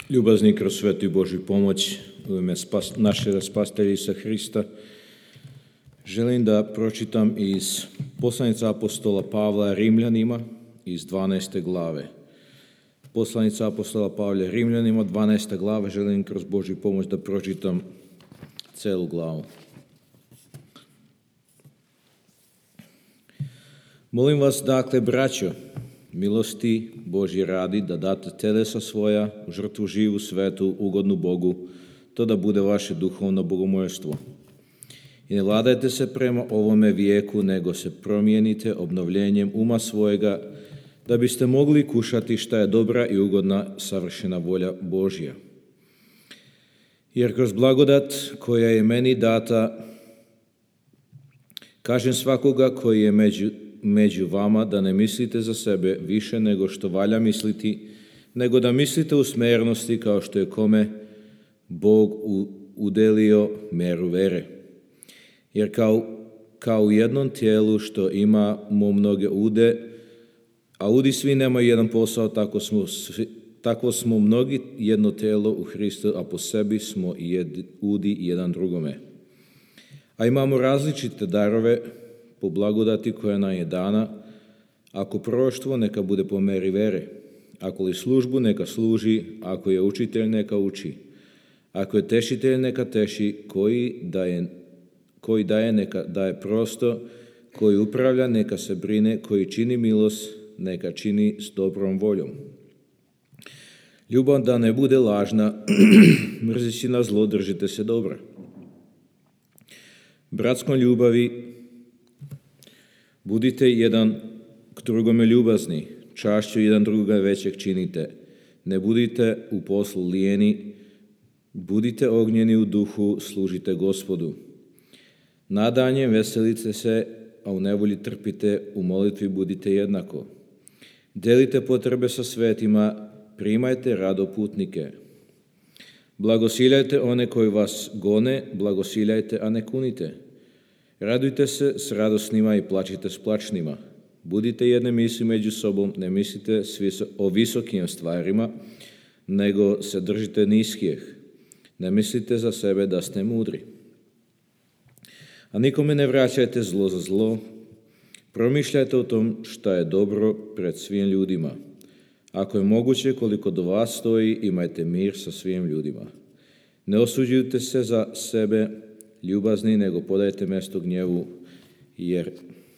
Ljubazni kroz svetu i Božju pomoć u ime našega spasitelja Isusa Hrista, želim da pročitam iz poslanica apostola Pavla Rimljanima iz 12. glave. Poslanica apostola Pavla Rimljanima, 12. glava, želim kroz Božju pomoć da pročitam celu glavu. Molim vas, dakle, braćo, milosti Božje radi, da date telesa svoja u žrtvu živu, svetu, ugodnu Bogu, to da bude vaše duhovno bogomolstvo. I ne vladajte se prema ovome vijeku, nego se promijenite obnovljenjem uma svojega, da biste mogli kušati šta je dobra i ugodna savršena volja Božja. Jer kroz blagodat koja je meni data, kažem svakoga koji je među vama, da ne mislite za sebe više nego što valja misliti, nego da mislite u smernosti kao što je kome Bog udelio meru vere. Jer kao u jednom tijelu što imamo mnoge ude, a udi svi nemaju jedan posao, tako smo mnogi jedno tijelo u Hristu, a po sebi smo udi jedan drugome. A imamo različite darove po blagodati koja nam je dana, ako proroštvo, neka bude po meri vere, ako li službu, neka služi, ako je učitelj, neka uči, ako je tešitelj, neka teši, koji daje, neka daje prosto, koji upravlja, neka se brine, koji čini milost, neka čini s dobrom voljom. Ljubav da ne bude lažna, mrzeći na zlo, držite se dobra. Bratskom ljubavi budite jedan k drugome ljubazni, čašću jedan druga većeg činite. Ne budite u poslu lijeni, budite ognjeni u duhu, služite Gospodu. Nadanjem veselite se, a u nevolji trpite, u molitvi budite jednako. Delite potrebe sa svetima, primajte rado putnike. Blagosiljajte one koji vas gone, blagosiljajte, a ne kunite. Radujte se s radosnima i plačite s plačnima. Budite jedne misli među sobom, ne mislite o visokim stvarima, nego se držite niskih. Ne mislite za sebe da ste mudri. A nikome ne vraćajte zlo za zlo. Promišljajte o tom šta je dobro pred svim ljudima. Ako je moguće, koliko do vas stoji, imajte mir sa svim ljudima. Ne osuđujte se za sebe ljubazni, nego podajte mjesto gnjevu, jer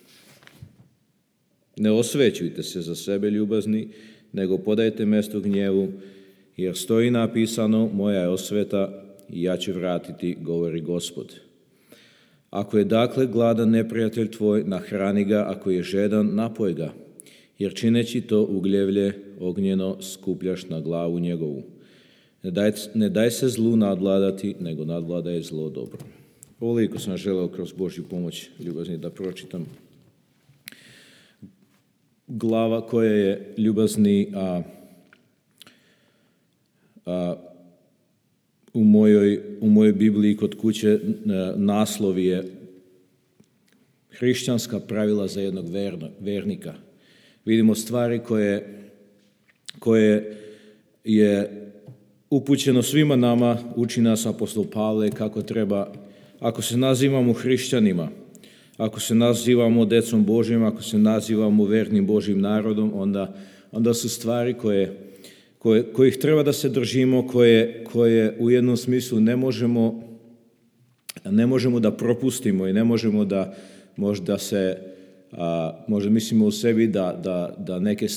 ne osvećujte se za sebe ljubazni, nego podajte mjesto gnjevu, jer stoji napisano, moja je osveta i ja ću vratiti, govori Gospod. Ako je dakle gladan neprijatelj tvoj, nahrani ga, ako je žedan, napoj ga, jer čineći to ugljevlje ognjeno skupljaš na glavu njegovu. Ne daj se zlu nadvladati, nego nadvladaj zlo dobro. Ovoliko sam želeo kroz Božju pomoć, ljubazni, da pročitam. Glava koja je ljubazni u mojoj Bibliji kod kuće naslov je Hrišćanska pravila za jednog vernika. Vidimo stvari koje je upućeno svima nama, uči nas apostol Pavle kako treba, ako se nazivamo hrišćanima, ako se nazivamo decom Božjim, ako se nazivamo vernim Božjim narodom, onda su stvari kojih treba da se držimo, koje u jednom smislu ne možemo da propustimo i ne možemo da možda mislimo u sebi da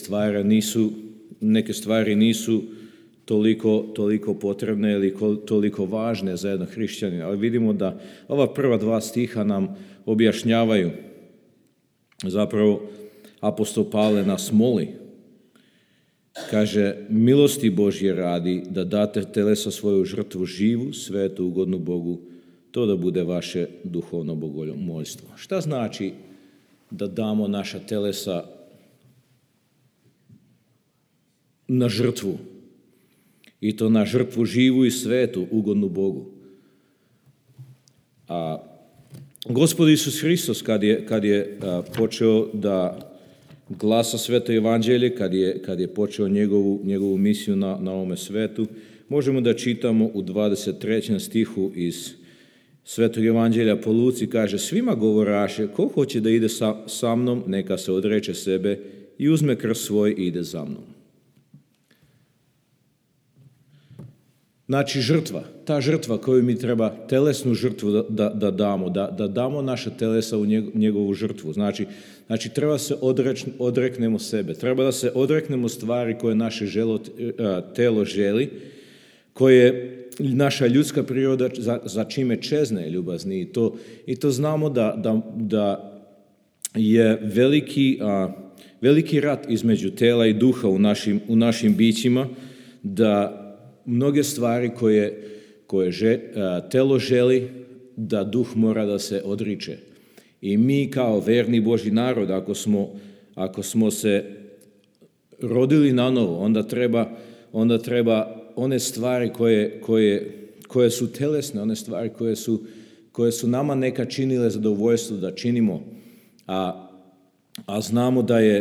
neke stvari nisu toliko potrebne ili toliko važne za jednog hrišćanina. Ali vidimo da ova prva dva stiha nam objašnjavaju. Zapravo, apostol Pavle nas moli. Kaže, milosti Božje radi da date telesa svoju žrtvu živu, svetu, ugodnu Bogu, to da bude vaše duhovno bogomolstvo. Šta znači da damo naša telesa na žrtvu? I to na žrtvu živu i svetu, ugodnu Bogu. A Gospod Isus Hristos, kad je počeo da glasa sveto evanđelje, kad je počeo njegovu misiju na ovome svetu, možemo da čitamo u 23. stihu iz Svetog evanđelja po Luci, kaže: svima govoraše, ko hoće da ide sa mnom, neka se odreče sebe i uzme krst svoj i ide za mnom. Znači žrtva, ta žrtva koju mi treba, telesnu žrtvu da damo, da damo naša telesa u njegovu žrtvu. Znači treba se odreknemo sebe, treba da se odreknemo stvari koje naše telo želi, koje naša ljudska priroda za čime čezne, ljubazni. I to znamo da je veliki rat između tela i duha u našim bićima, da mnoge stvari koje telo želi, da duh mora da se odriče. I mi kao verni Božji narod, ako smo se rodili na novo, onda treba one stvari koje su telesne, one stvari koje su nama neka činile zadovoljstvo da činimo, a znamo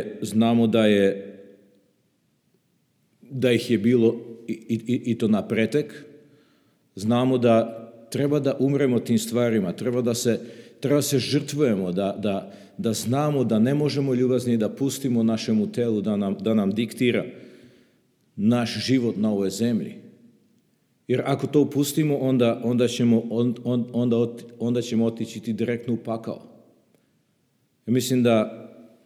da ih je bilo i to na pretek. Znamo da treba da umremo tim stvarima, treba da se žrtvujemo, da znamo da ne možemo ljubazni da pustimo našemu telu da nam diktira naš život na ovoj zemlji. Jer ako to pustimo, onda ćemo otići direktno u pakao. Mislim da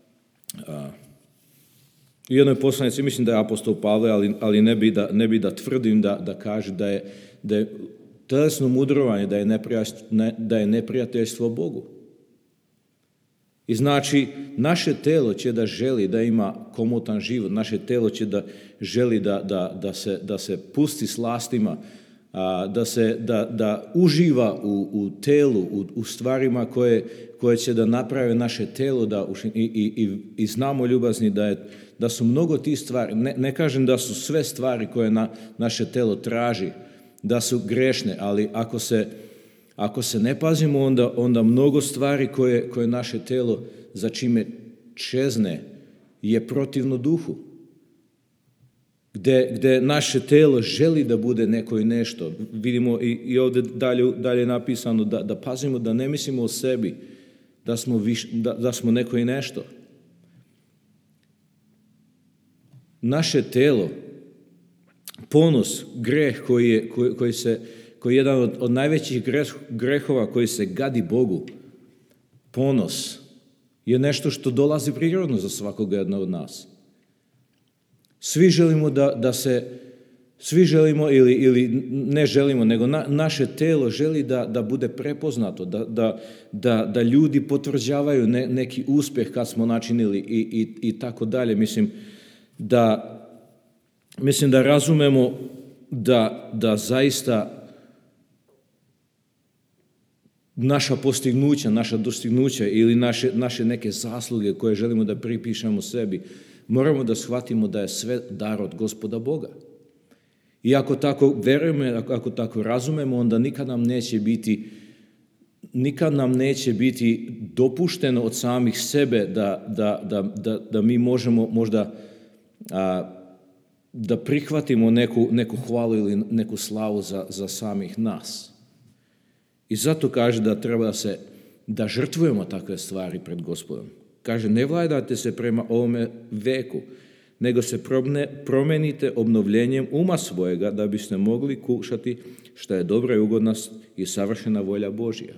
u jednoj poslanici, mislim da je apostol Pavle, ali ne bi da tvrdim da kaže da je telesno mudrovanje, da je neprijateljstvo Bogu. I znači, naše telo će da želi da ima komotan život, naše telo će da želi da se pusti slastima, da uživa u telu, u stvarima koje će da naprave naše telo, i znamo, ljubazni, da su mnogo tih stvari, ne kažem da su sve stvari koje naše telo traži, da su grešne, ali ako se ne pazimo, onda mnogo stvari koje naše telo za čime čezne je protivno duhu. Gde naše telo želi da bude neko i nešto. Vidimo i ovdje dalje napisano da pazimo, da ne mislimo o sebi, da smo neko i nešto. Naše telo, ponos, greh koji je jedan od najvećih grehova koji se gadi Bogu, ponos je nešto što dolazi prirodno za svakog jednog od nas. Svi želimo svi želimo ili ne želimo, nego naše telo želi da bude prepoznato, da ljudi potvrđavaju neki uspjeh kad smo načinili i tako dalje. Mislim da razumemo da zaista naša postignuća, naša dostignuća ili naše neke zasluge koje želimo da pripišemo sebi, moramo da shvatimo da je sve dar od Gospoda Boga. I ako tako verujemo, ako tako razumemo, onda nikad nam neće biti dopušteno od samih sebe da mi možemo možda da prihvatimo neku hvalu ili neku slavu za samih nas. I zato kaže da treba da žrtvujemo takve stvari pred Gospodom. Kaže, ne vladajte se prema ovome veku, nego se promenite obnovljenjem uma svojega, da biste mogli kušati šta je dobra i ugodna i savršena volja Božja.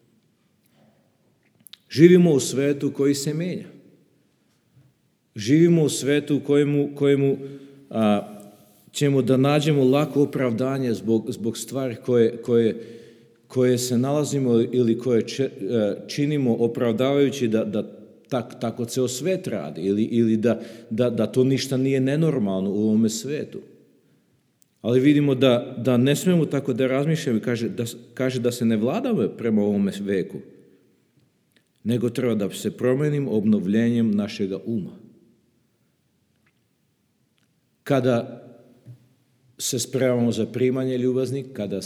Živimo u svetu koji se menja. Živimo u svetu kojemu ćemo da nađemo lako opravdanje zbog stvari koje se nalazimo ili koje činimo opravdavajući da tako ceo svet radi ili da to ništa nije nenormalno u ovome svetu. Ali vidimo da ne smemo tako da razmišljamo. Kaže da se ne vladamo prema ovome veku, nego treba da se promenimo obnovljenjem našega uma. Kada se spremamo za primanje ljubazni,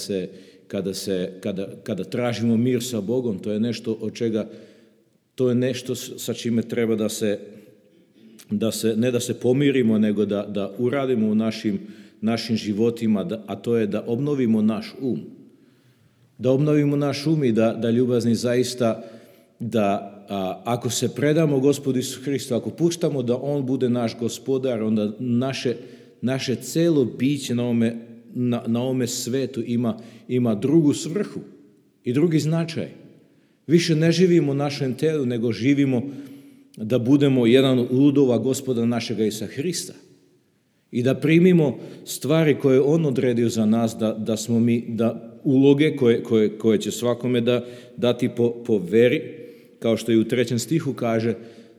kada tražimo mir sa Bogom, to je nešto od čega, to je nešto sa čime treba ne da se pomirimo, nego da uradimo u našim životima, a to je da obnovimo naš um. Da obnovimo naš um i da ljubazni zaista, da ako se predamo Gospodu Isu Hristu, ako puštamo da On bude naš gospodar, onda naše celo biće na ovome svetu ima drugu svrhu i drugi značaj. Više ne živimo u našem telu, nego živimo da budemo jedan od ludova Gospoda našega Isa Hrista. I da primimo stvari koje On odredio za nas, da smo mi, da uloge koje će svakome dati po veri, kao što i u 3. stihu kaže,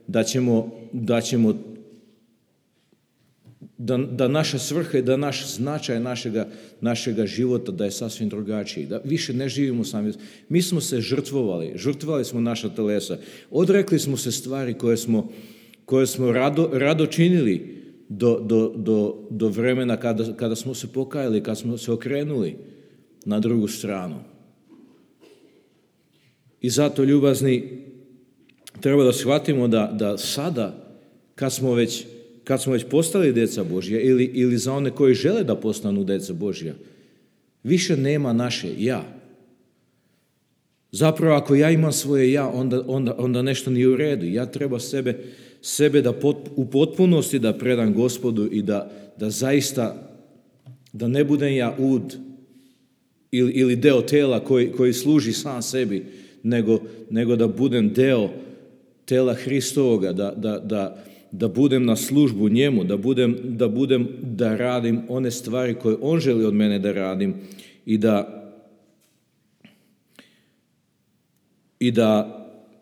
da naša svrha i da naš značaj našega života da je sasvim drugačiji, da više ne živimo sami. Mi smo se žrtvovali smo naša telesa, odrekli smo se stvari koje smo rado činili do vremena kada smo se pokajali, kada smo se okrenuli na drugu stranu. I zato, ljubazni, treba da shvatimo da sada, kad smo već postali djeca Božja, ili za one koji žele da postanu djeca Božja, više nema naše ja. Zapravo, ako ja imam svoje ja, onda nešto nije u redu. Ja treba sebe da u potpunosti da predam Gospodu i da zaista, da ne budem ja ud ili deo tela koji služi sam sebi, nego da budem deo tela Hristovoga, da budem na službu njemu, da radim one stvari koje on želi od mene da radim i da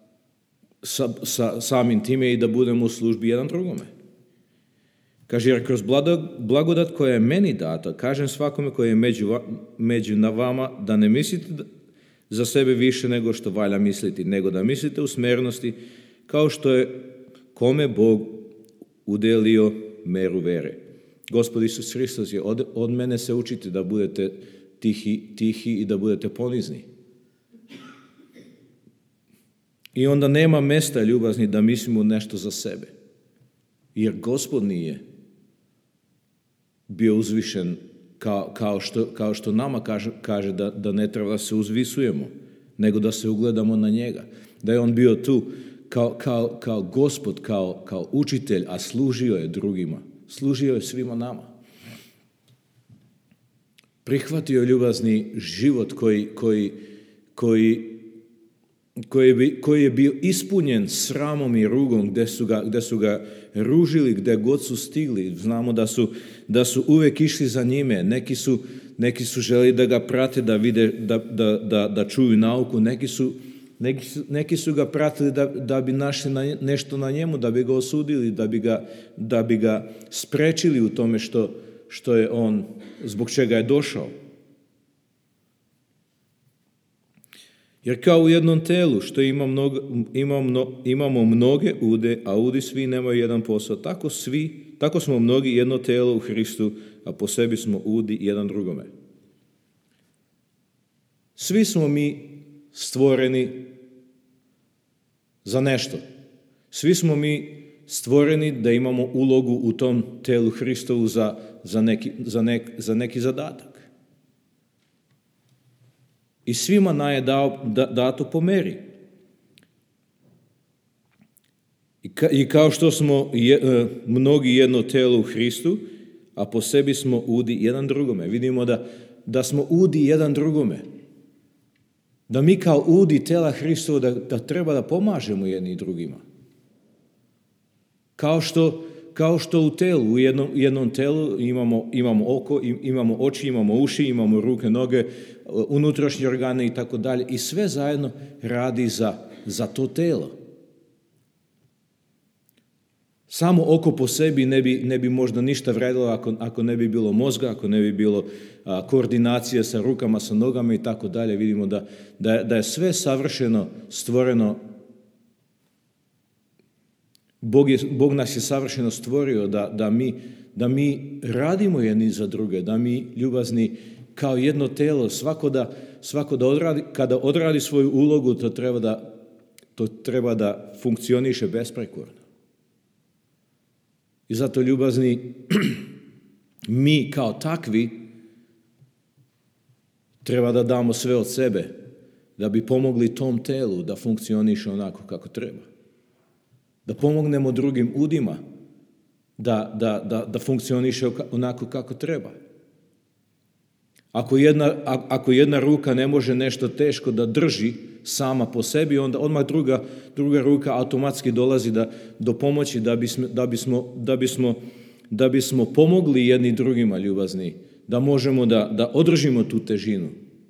samim time i da budemo u službi jedan drugome. Kaže, jer kroz blagodat koja je meni data, kažem svakome koji je među vama, da ne mislite za sebe više nego što valja misliti, nego da mislite u smernosti, kao što je kome Bog udelio meru vere. Gospod Isus Hristos je od mene se učite da budete tihi i da budete ponizni. I onda nema mesta, ljubazni, da mislimo nešto za sebe. Jer Gospod nije bio uzvišen kao što nama kaže da ne treba da se uzvisujemo, nego da se ugledamo na njega. Da je on bio tu kao Gospod, kao učitelj, a služio je drugima. Služio je svima nama. Prihvatio je, ljubazni, život koji je bio ispunjen sramom i rugom, gde su ga ružili, gde god su stigli. Znamo da su uvek išli za njime. Neki su želi da ga prate, da vide, da čuju nauku. Neki su ga pratili da bi našli nešto na njemu, da bi ga osudili, da bi ga sprečili u tome što je on, zbog čega je došao. Jer kao u jednom telu što imamo mnoge ude, a udi svi nemaju jedan posao, tako smo mnogi jedno telo u Hristu, a po sebi smo udi jedan drugome. Svi smo mi stvoreni za nešto. Svi smo mi stvoreni da imamo ulogu u tom telu Hristovu za neki zadatak. I svima nam je dato po meri. I kao što smo mnogi jedno telo u Hristu, a po sebi smo udi jedan drugome. Vidimo da smo udi jedan drugome. Da mi kao udi tela Hristova da treba da pomažemo jedni drugima. Kao što u telu, u jednom telu imamo oko, imamo oči, imamo uši, imamo ruke, noge, unutrašnje organe i tako dalje. I sve zajedno radi za to telo. Samo oko po sebi ne bi možda ništa vredilo ako ne bi bilo mozga, ako ne bi bilo koordinacije sa rukama, sa nogama i tako dalje. Vidimo da je sve savršeno stvoreno. Bog nas je savršeno stvorio da mi radimo jedni za druge, da mi, ljubazni, kao jedno telo, svako da odradi, kada odradi svoju ulogu, to treba da funkcioniše besprekorno. I zato, ljubazni, mi kao takvi treba da damo sve od sebe da bi pomogli tom telu da funkcioniše onako kako treba. Da pomognemo drugim udima da funkcioniše onako kako treba. Ako jedna ruka ne može nešto teško da drži sama po sebi, onda odmah druga ruka automatski dolazi do pomoći da bismo pomogli jedni drugima, ljubazni, da možemo da održimo tu težinu.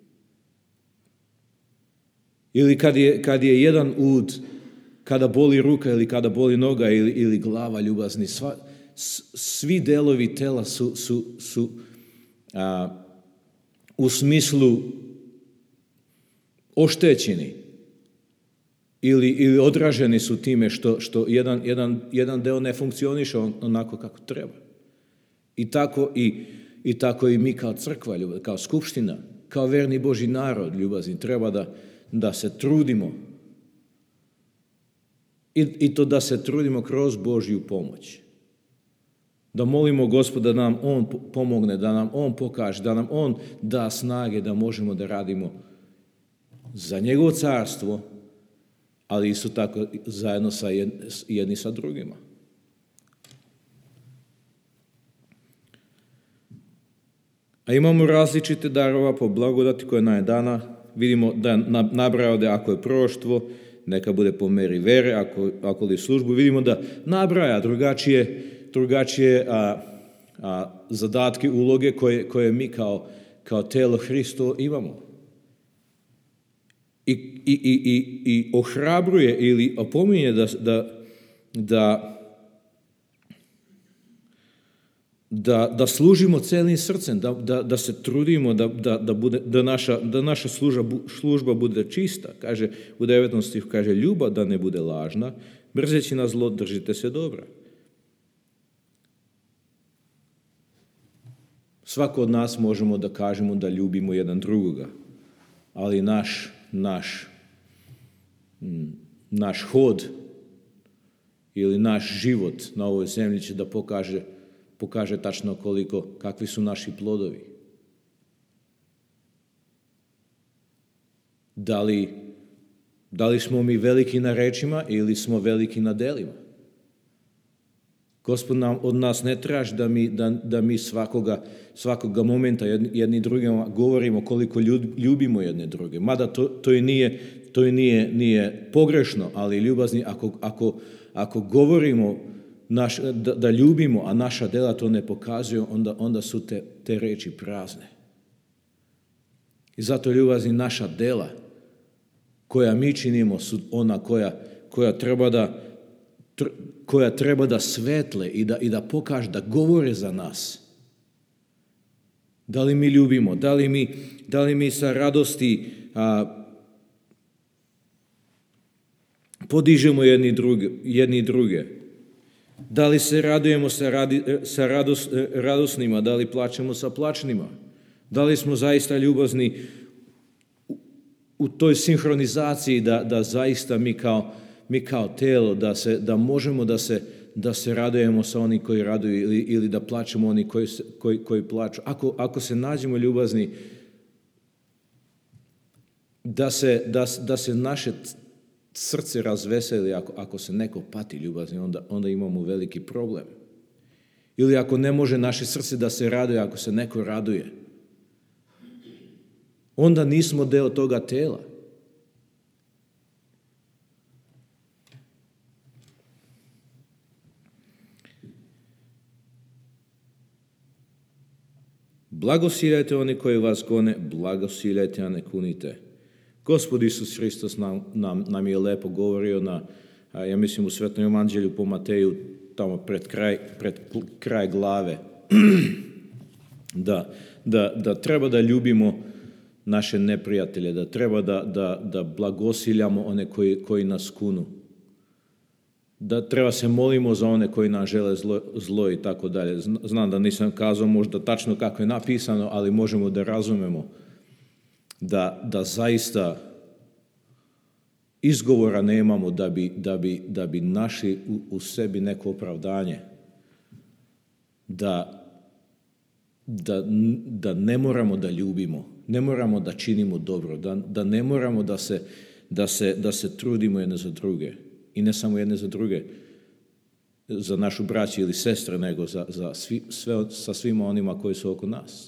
Ili kad je jedan ud, kada boli ruka ili kada boli noga ili glava, ljubazni, svi delovi tela su u smislu oštećeni ili odraženi su time što jedan deo ne funkcioniše onako kako treba. I tako i mi kao crkva, kao skupština, kao verni Božji narod, ljubazni, treba da se trudimo. I to da se trudimo kroz Božju pomoć. Da molimo Gospoda da nam On pomogne, da nam On pokaže, da nam On da snage da možemo da radimo za njegovo carstvo, ali isto tako zajedno jedni sa drugima. A imamo različite darova po blagodati koja nam je dana. Vidimo da nabraja da ako je proroštvo, neka bude po meri vere, ako li službu. Vidimo da nabraja drugačije zadatke, uloge koje mi kao telo Hristo imamo. I ohrabruje ili opominje da služimo celim srcem, da se trudimo da naša služba bude čista. Kaže u 9. stihu, kaže ljubav da ne bude lažna, mrzeći na zlo držite se dobra. Svako od nas možemo da kažemo da ljubimo jedan drugoga, ali naš hod ili naš život na ovoj zemlji će da pokaže tačno kakvi su naši plodovi. Da li smo mi veliki na rečima ili smo veliki na delima? Gospod nam od nas ne traži da mi svakoga momenta jedni drugima govorimo koliko ljubimo jedne druge. Mada to i nije pogrešno, ali ljubazni, ako govorimo da ljubimo, a naša dela to ne pokazuju, onda su te reči prazne. I zato, ljubazni, naša dela koja mi činimo su ona koja treba da svetle i da pokaže, da govore za nas. Da li mi ljubimo, da li mi sa radosti podižemo jedni druge, da li se radujemo sa radosnima, da li plačemo sa plačnima, da li smo zaista ljubazni u toj sinhronizaciji da zaista mi kao telo, da možemo da se radujemo sa oni koji raduju ili da plačemo oni koji plaču. Ako se nađemo ljubazni, da se naše srce razveseli, ako se neko pati, ljubazni, onda imamo veliki problem. Ili ako ne može naše srce da se raduje, ako se neko raduje, onda nismo deo toga tela. Blagosiljajte oni koji vas gone, blagosiljajte, a ne kunite. Gospod Isus Hristos nam je lepo govorio ja mislim u Svetom evanđelju po Mateju, tamo pred kraj glave, da treba da ljubimo naše neprijatelje, da treba da blagosiljamo one koji nas kunu, da treba se molimo za one koji nam žele zlo i tako dalje. Znam da nisam kazao možda tačno kako je napisano, ali možemo da razumemo da zaista izgovora nemamo da bi našli u sebi neko opravdanje da ne moramo da ljubimo, ne moramo da činimo dobro, da ne moramo da se trudimo jedne za druge. I ne samo jedne za druge, za našu braću ili sestre, nego sa svima onima koji su oko nas.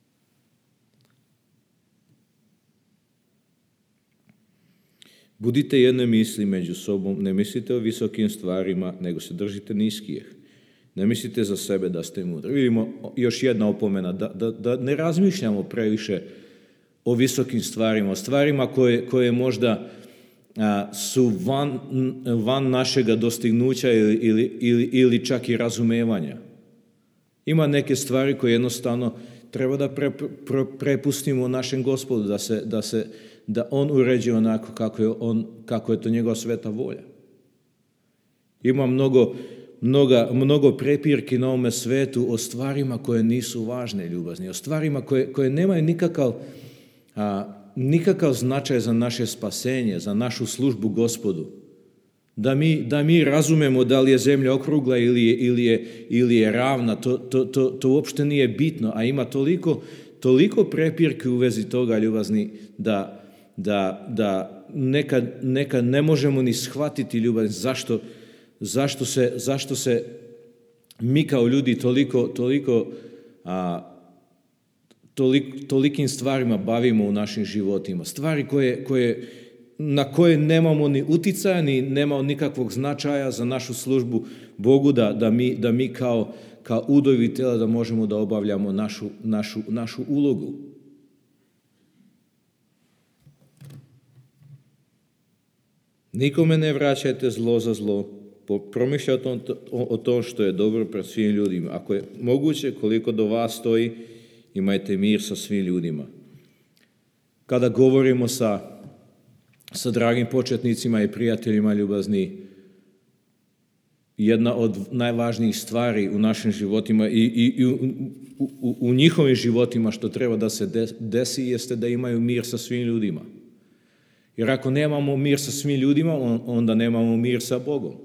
Budite jedne misli među sobom, ne mislite o visokim stvarima, nego se držite niskih. Ne mislite za sebe da ste mudri. Vidimo još jedna opomena, da ne razmišljamo previše o visokim stvarima, o stvarima koje možda su van našega dostignuća ili čak i razumevanja. Ima neke stvari koje jednostavno treba da prepustimo našem Gospodu, da On uređuje onako kako je to njegova sveta volja. Ima mnogo prepirki na ovome svetu o stvarima koje nisu važne, ljubazni, o stvarima koje nemaju nikakav značaj za naše spasenje, za našu službu Gospodu. Da mi razumemo da li je zemlja okrugla ili je ravna, to uopšte nije bitno, a ima toliko prepirki u vezi toga, ljubazni, da nekad ne možemo ni shvatiti, ljubazni, zašto se mi kao ljudi tolikim stvarima bavimo u našim životima. Stvari na koje nemamo ni uticaja, ni nemamo nikakvog značaja za našu službu Bogu, da mi kao udovi tela da možemo da obavljamo našu ulogu. Nikome ne vraćajte zlo za zlo, promišljajte o tom što je dobro pred svim ljudima. Ako je moguće, koliko do vas stoji, imajte mir sa svim ljudima. Kada govorimo sa dragim početnicima i prijateljima, ljubazni, jedna od najvažnijih stvari u našim životima i u njihovim životima što treba da se desi jeste da imaju mir sa svim ljudima. Jer ako nemamo mir sa svim ljudima, onda nemamo mir sa Bogom.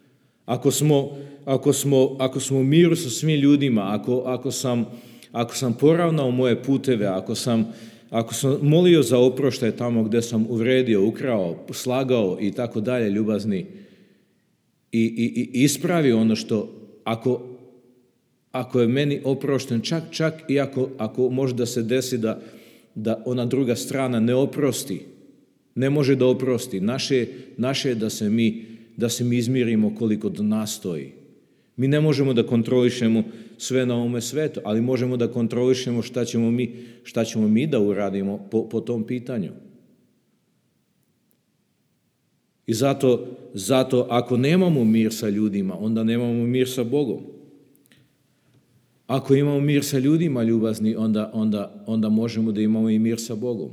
Ako smo u miru sa svim ljudima, ako sam poravnao moje puteve, ako sam molio za oproštaj tamo gdje sam uvredio, ukrao, slagao i tako dalje, ljubazni, i ispravio ono što, ako je meni oprošten, čak i ako može da se desi da ona druga strana ne oprosti, ne može da oprosti, naše je da se mi izmirimo koliko do nas stoji. Mi ne možemo da kontrolišemo sve na ovome svetu, ali možemo da kontrolišemo šta ćemo mi da uradimo po tom pitanju. I zato ako nemamo mir sa ljudima, onda nemamo mir sa Bogom. Ako imamo mir sa ljudima, ljubazni, onda možemo da imamo i mir sa Bogom.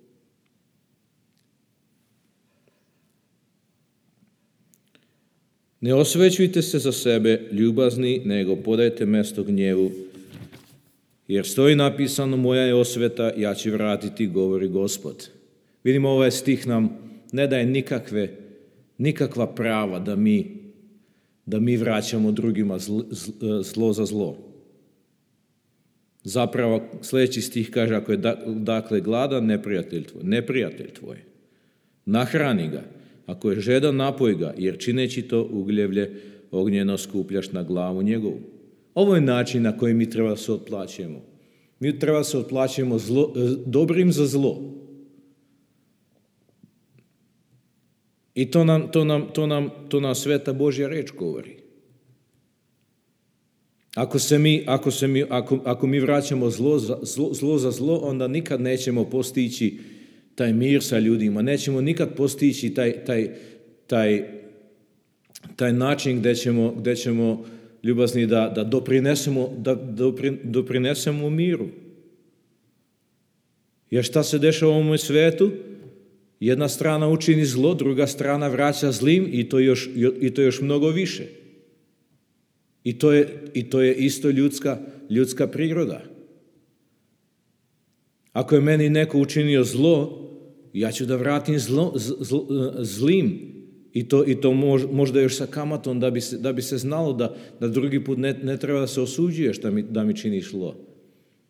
Ne osvećujte se za sebe, ljubazni, nego podajte mesto gnjevu, jer stoji napisano, moja je osveta, ja ću vratiti, govori Gospod. Vidimo, ovaj stih nam ne daje nikakva prava da mi vraćamo drugima zlo za zlo. Zapravo, sljedeći stih kaže, ako je dakle gladan, neprijatelj tvoj, nahrani ga. Ako je žedan, napoj ga, jer čineći to ugljevlje ognjeno skupljaš na glavu njegovu. Ovo je način na koji mi treba da se otplaćujemo. Mi treba da se otplaćujemo dobrim za zlo. I to nam sveta Božja reč govori. Ako mi vraćamo zlo za zlo, onda nikad nećemo postići taj mir sa ljudima. Nećemo nikad postići taj način gdje ćemo ljubazni da doprinesemo miru. Jer šta se dešava u ovom svetu? Jedna strana učini zlo, druga strana vraća zlim i to još mnogo više. I to je isto ljudska priroda. Ako je meni neko učinio zlo, ja ću da vratim zlim i to možda još sa kamatom da bi se znalo da drugi put ne treba da se osuđuješ da mi činiš zlo.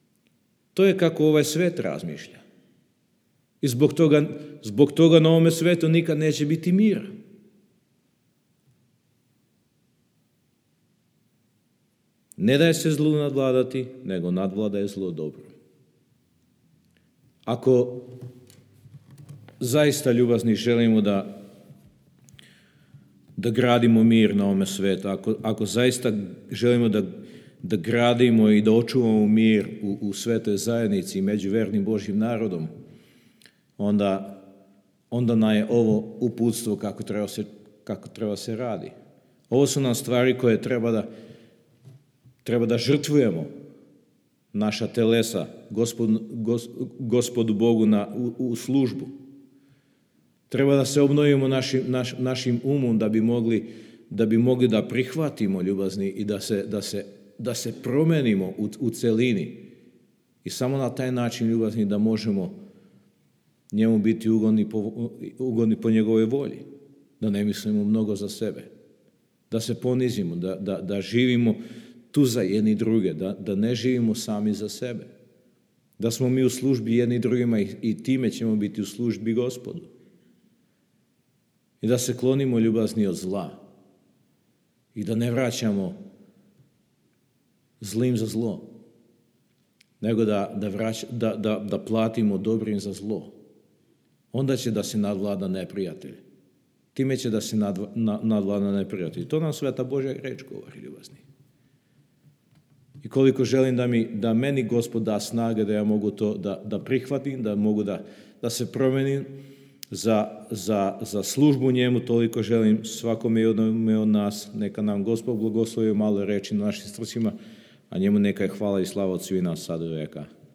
To je kako ovaj svet razmišlja. I zbog toga na ovome svetu nikad neće biti mira. Ne daje se zlu nadvladati, nego nadvladaje zlo dobro. Ako zaista ljubazni želimo da gradimo mir na ovome svetu, ako zaista želimo da gradimo i da očuvamo mir u svetoj zajednici među vernim Božjim narodom, onda nam je ovo uputstvo kako treba se radi. Ovo su nam stvari koje treba da žrtvujemo naša telesa Gospodu Bogu u službu. Treba da se obnovimo našim umom da bi mogli da prihvatimo ljubazni i da se promenimo u celini. I samo na taj način ljubazni da možemo njemu biti ugodni po njegovoj volji. Da ne mislimo mnogo za sebe. Da se ponizimo, da živimo tu za jedni druge, da ne živimo sami za sebe. Da smo mi u službi jedni drugima i time ćemo biti u službi Gospodu. I da se klonimo ljubazni od zla. I da ne zlim za zlo. Nego da platimo dobrim za zlo. Onda će da se nadvlada neprijatelj. Time će da se nadvlada neprijatelj. To nam Sveta Božja reč govori, ljubazni. I koliko želim da meni Gospod da snage, da ja mogu to da prihvatim, da mogu da se promenim za službu njemu, toliko želim svakome i onome od nas. Neka nam Gospod blagoslovi malo reči na našim srcima, a njemu neka je hvala i slava od svih nas sad i veka.